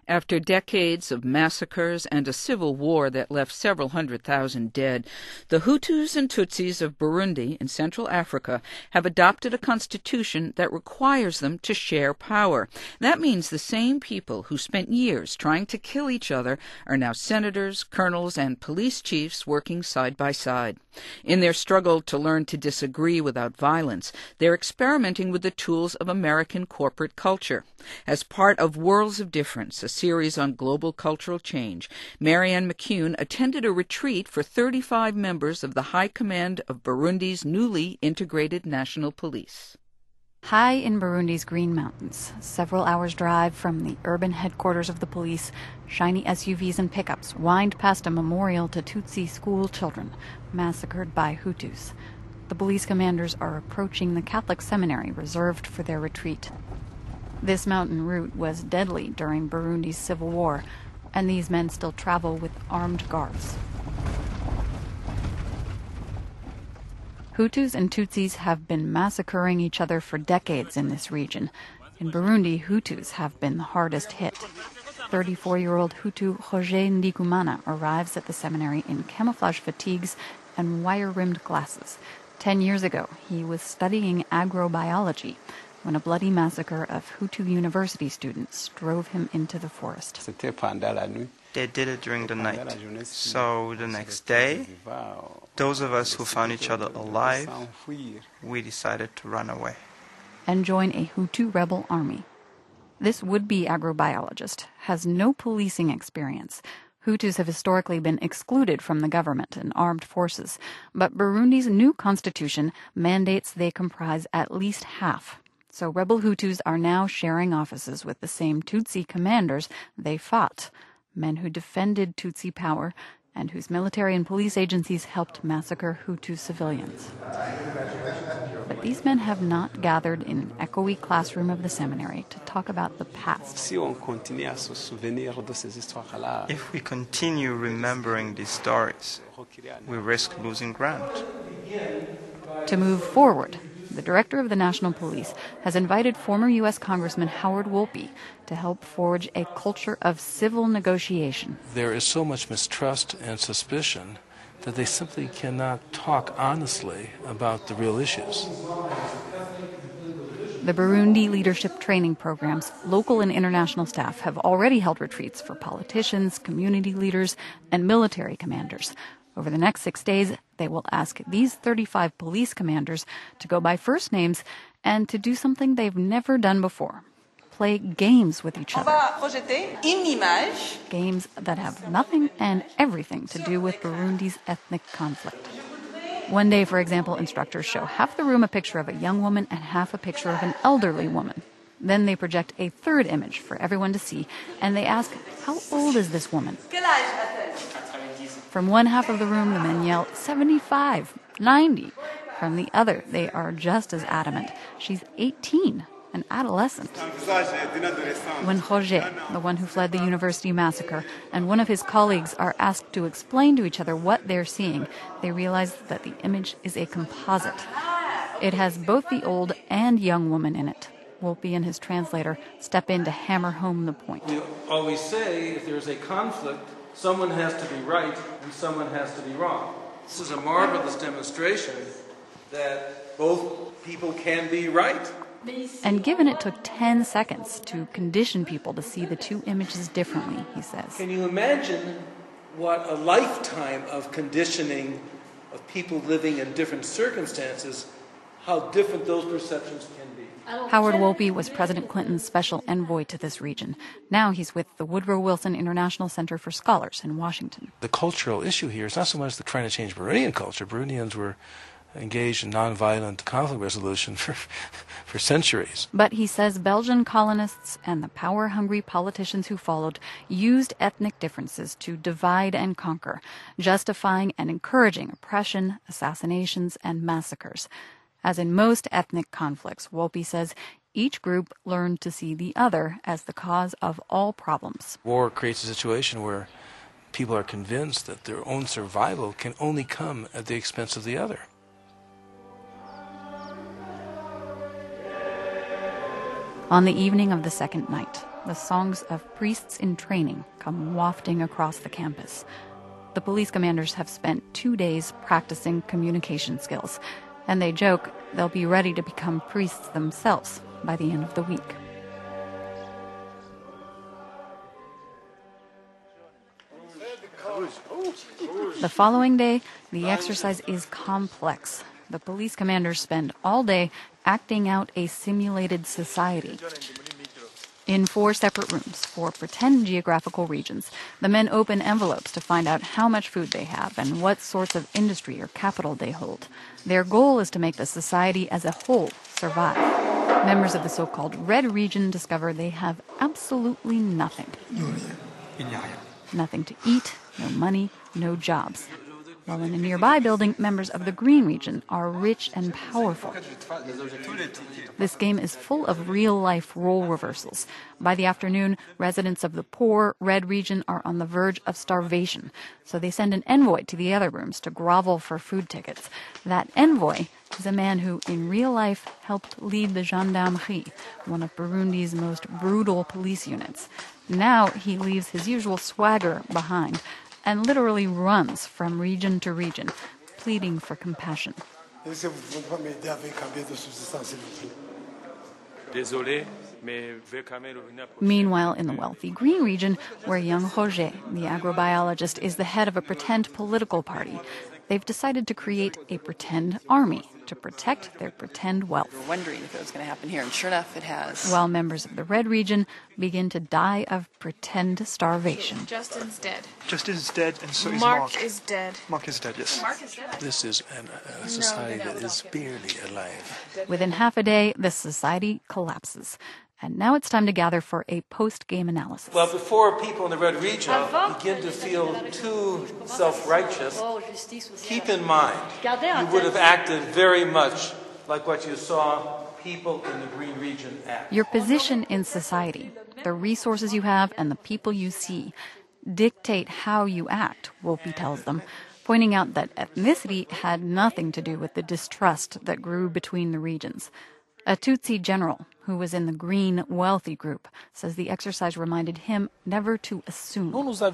After decades of massacres and a civil war that left several 100,000 dead, the Hutus and Tutsis of Burundi in Central Africa have adopted a constitution that requires them to share power. That means the same people who spent years trying to kill each other are now senators, colonels, and police chiefs working side by side. In their struggle to learn to disagree without violence, they're experimenting with the tools of American corporate culture. As part of Worlds of Difference, a series on global cultural change, Marianne McCune attended a retreat for 35 members of the High Command of Burundi's newly integrated national police. High in Burundi's Green Mountains, several hours' drive from the urban headquarters of the police, shiny SUVs and pickups wind past a memorial to Tutsi school children massacred by Hutus. The police commanders are approaching the Catholic seminary reserved for their retreat. This mountain route was deadly during Burundi's civil war, and these men still travel with armed guards. Hutus and Tutsis have been massacring each other for decades in this region. In Burundi, Hutus have been the hardest hit. 34-year-old Hutu Roger Ndikumana arrives at the seminary in camouflage fatigues and wire-rimmed glasses. 10 years ago, he was studying agrobiology when a bloody massacre of Hutu university students drove him into the forest. They did it during the night. So the next day, those of us who found each other alive, we decided to run away and join a Hutu rebel army. This would-be agrobiologist has no policing experience. Hutus have historically been excluded from the government and armed forces, but Burundi's new constitution mandates they comprise at least half. So rebel Hutus are now sharing offices with the same Tutsi commanders they fought, men who defended Tutsi power and whose military and police agencies helped massacre Hutu civilians. But these men have not gathered in an echoey classroom of the seminary to talk about the past. If we continue remembering these stories, we risk losing ground. To move forward, the director of the National Police has invited former U.S. Congressman Howard Wolpe to help forge a culture of civil negotiation. There is so much mistrust and suspicion that they simply cannot talk honestly about the real issues. The Burundi Leadership Training Program's local and international staff have already held retreats for politicians, community leaders, and military commanders. Over the next 6 days, they will ask these 35 police commanders to go by first names and to do something they've never done before. Play games with each other. Games that have nothing and everything to do with Burundi's ethnic conflict. One day, for example, instructors show half the room a picture of a young woman and half a picture of an elderly woman. Then they project a third image for everyone to see, and they ask, how old is this woman? From one half of the room, the men yell, 75, 90. From the other, they are just as adamant. She's 18, an adolescent. When Roger, the one who fled the university massacre, and one of his colleagues are asked to explain to each other what they're seeing, they realize that the image is a composite. It has both the old and young woman in it. Wolpe and his translator step in to hammer home the point. We always say if there's a conflict, someone has to be right and someone has to be wrong. This is a marvelous demonstration that both people can be right. And given it took 10 seconds to condition people to see the two images differently, he says. Can you imagine what a lifetime of conditioning of people living in different circumstances, how different those perceptions can be? Howard Wolpe was President Clinton's special envoy to this region. Now he's with the Woodrow Wilson International Center for Scholars in Washington. The cultural issue here is not so much the trying to change Burundian culture. Burundians were engaged in nonviolent conflict resolution for centuries. But he says Belgian colonists and the power-hungry politicians who followed used ethnic differences to divide and conquer, justifying and encouraging oppression, assassinations, and massacres. As in most ethnic conflicts, Wolpe says each group learned to see the other as the cause of all problems. War creates a situation where people are convinced that their own survival can only come at the expense of the other. On the evening of the second night, the songs of priests in training come wafting across the campus. The police commanders have spent 2 days practicing communication skills, and they joke they'll be ready to become priests themselves by the end of the week. The following day, the exercise is complex. The police commanders spend all day acting out a simulated society. In 4 separate rooms for pretend geographical regions, the men open envelopes to find out how much food they have and what sorts of industry or capital they hold. Their goal is to make the society as a whole survive. Members of the so-called Red Region discover they have absolutely nothing. Nothing to eat, no money, no jobs. While in a nearby building, members of the Green Region are rich and powerful. This game is full of real-life role reversals. By the afternoon, residents of the poor Red Region are on the verge of starvation, so they send an envoy to the other rooms to grovel for food tickets. That envoy is a man who, in real life, helped lead the Gendarmerie, one of Burundi's most brutal police units. Now he leaves his usual swagger behind and literally runs from region to region, pleading for compassion. Meanwhile, in the wealthy Green Region, where young Roger, the agrobiologist, is the head of a pretend political party, they've decided to create a pretend army to protect their pretend wealth. We were wondering if it was going to happen here, and sure enough, it has. While members of the Red Region begin to die of pretend starvation. Justin's dead. Justin's dead, and so is Mark. Mark. Is dead. Mark is dead, yes. Mark is dead. This is a society that is barely alive. Within half a day, the society collapses. And now it's time to gather for a post-game analysis. Well, before people in the Red Region begin to feel too self-righteous, keep in mind you would have acted very much like what you saw people in the Green Region act. Your position in society, the resources you have, and the people you see dictate how you act, Wolpe tells them, pointing out that ethnicity had nothing to do with the distrust that grew between the regions. A Tutsi general who was in the green wealthy group says the exercise reminded him never to assume.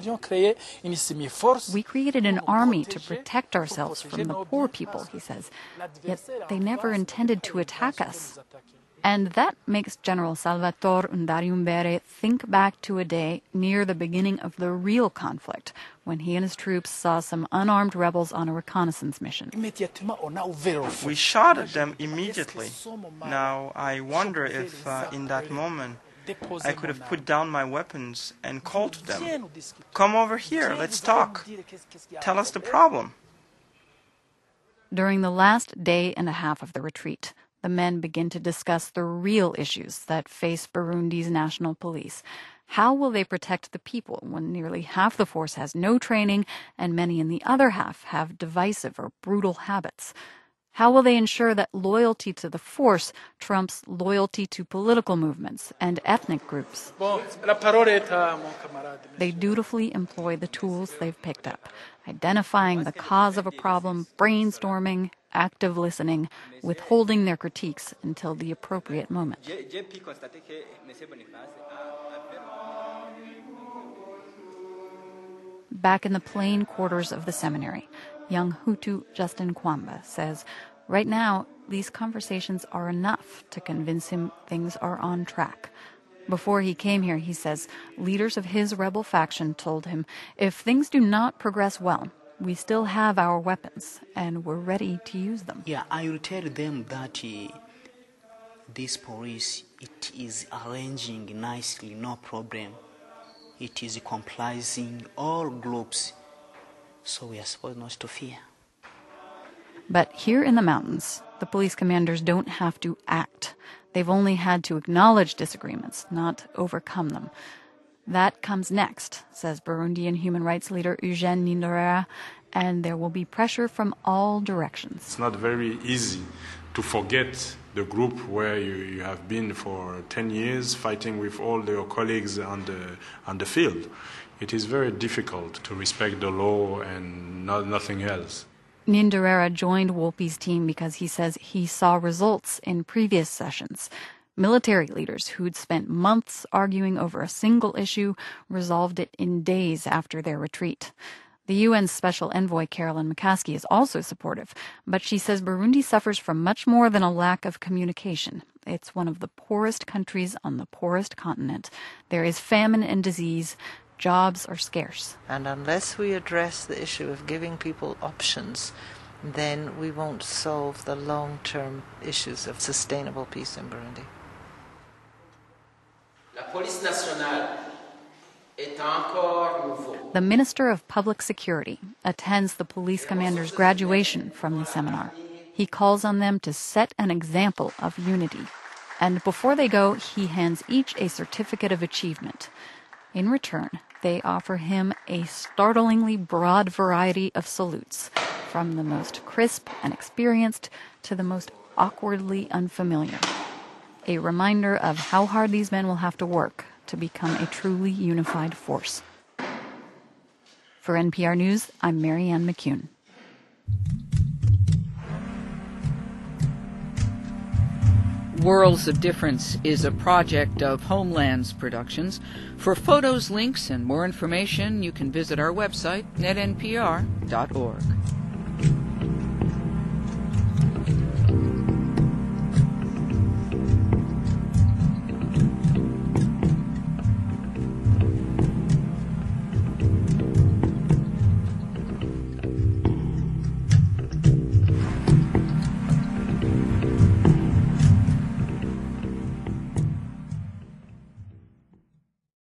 We created an army to protect ourselves from the poor people, he says, yet they never intended to attack us. And that makes General Salvatore Ndariumbere think back to a day near the beginning of the real conflict, when he and his troops saw some unarmed rebels on a reconnaissance mission. We shot at them immediately. Now, I wonder if in that moment I could have put down my weapons and called to them, "Come over here, let's talk. Tell us the problem." During the last day and a half of the retreat, the men begin to discuss the real issues that face Burundi's national police. How will they protect the people when nearly half the force has no training and many in the other half have divisive or brutal habits? How will they ensure that loyalty to the force trumps loyalty to political movements and ethnic groups? They dutifully employ the tools they've picked up, identifying the cause of a problem, brainstorming, active listening, withholding their critiques until the appropriate moment. Back in the plain quarters of the seminary, young Hutu Justin Kwamba says, right now, these conversations are enough to convince him things are on track. Before he came here, he says, leaders of his rebel faction told him, if things do not progress well, we still have our weapons, and we're ready to use them. Yeah, I will tell them that this police, it is arranging nicely, no problem. It is comprising all groups, so we are supposed not to fear. But here in the mountains, the police commanders don't have to act. They've only had to acknowledge disagreements, not overcome them. That comes next, says Burundian human rights leader Eugène Nindorera, and there will be pressure from all directions. It's not very easy to forget the group where you have been for 10 years fighting with all your colleagues on the field. It is very difficult to respect the law and nothing else. Nindorera joined Wolpe's team because he says he saw results in previous sessions. Military leaders who'd spent months arguing over a single issue resolved it in days after their retreat. The UN's Special Envoy Carolyn McCaskey is also supportive, but she says Burundi suffers from much more than a lack of communication. It's one of the poorest countries on the poorest continent. There is famine and disease. Jobs are scarce. And unless we address the issue of giving people options, then we won't solve the long-term issues of sustainable peace in Burundi. La police nationale est encore nouveau. The Minister of Public Security attends the police commander's graduation from the seminar. He calls on them to set an example of unity. And before they go, he hands each a certificate of achievement. In return, they offer him a startlingly broad variety of salutes, from the most crisp and experienced to the most awkwardly unfamiliar. A reminder of how hard these men will have to work to become a truly unified force. For NPR News, I'm Marianne McCune. Worlds of Difference is a project of Homelands Productions. For photos, links, and more information, you can visit our website, netnpr.org.